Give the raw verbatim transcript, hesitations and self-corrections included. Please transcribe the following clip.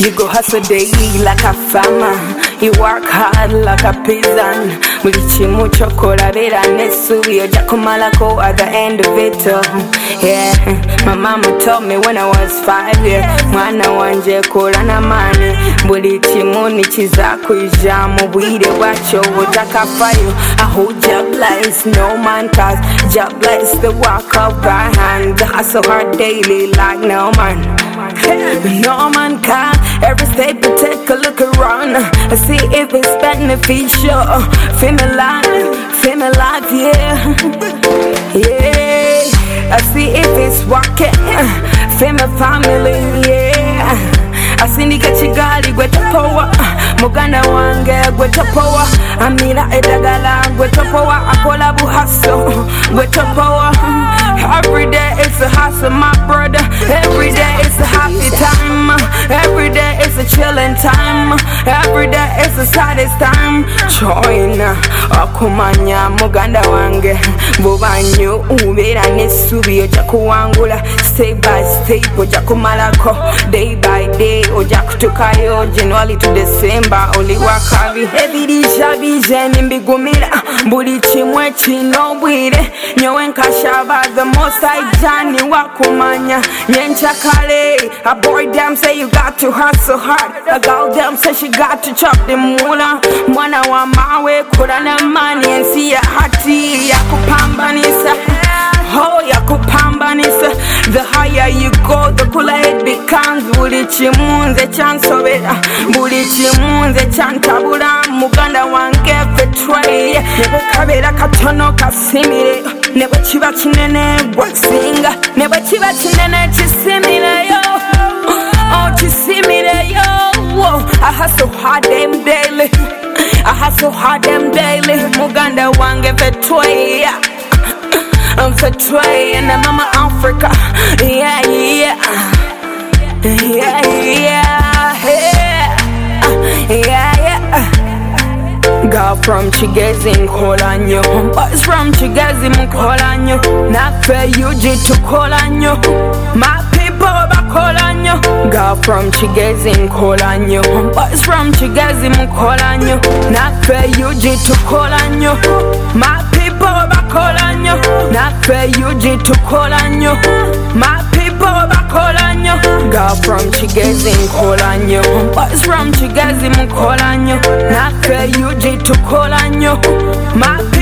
You go hustle daily like a farmer. You work hard like a peasant. Buli chimu chokola bera nesubi oja kumalako at the end of it all. Yeah, my mama told me when I was five years, mwana wanje kola na mani. Buli chimu nichiza kuija mu bwire bwacho otakafayo. I hold job bless no man cause job bless the work of our hands. Hustle hard daily like no man. No man can. Every step you take a look around. I see if it's beneficial. Feel me life, feel me life, yeah. Yeah. I see if it's working. Feel my family, yeah. I see ni kachigali gweta power. Muganda wange gweta power. Amira edagala gweta power. Akola bu hustle gweta power. Every day it's a hustle, my brother. Every day it's a happy time. Every day it's a chilling time. Every day it's a saddest time. Choina akumanya muganda wange bubanyu ubera nesubi oja kuwangula. Step by step oja kumalako. Day by day oja kutukayo. January to December oli wakabi. Ebirija bije nimbigumira. Buli chimwe chino bwire. Nyowe nkashaba the most I Johnny wakumanya. Nyencha kale. A boy damn say you got to hustle hard. A girl damn say she got to chop the mula. Mwana wa mawe kurana money and see ya hati ya kupambanisa. Oh ya kupambanisa. The higher you go, the cooler it becomes. Buli chimunze chansobera. Buli chimunze chantabula. Muganda wange betray. Nebo kabera katono kasimire. Nebo chiba chinene gwasinga. Nebo chiba chinene chisimire yo. Oh chisimire yo. I hustle hard them daily. I hustle hard them daily. Muganda wange betray. I'm betray and I'm Mama Africa. Yeah, yeah. Yeah, yeah. Yeah, yeah. Girl from Chigezi mkolanyo. Boys from Chigezi mkolanyo. Nafe yuji tukolanyo. My people bakolanyo. Girl from Chigezi mkolanyo. Boys from Chigezi mkolanyo. Nafe yuji tukolanyo. My people bakolanyo. Nafe yuji tukolanyo. My people bakolanyo. Girl from Chigezi mkolanyo. Boys from Chigezi mkolanyo. Nafe yuji tukolanyo. My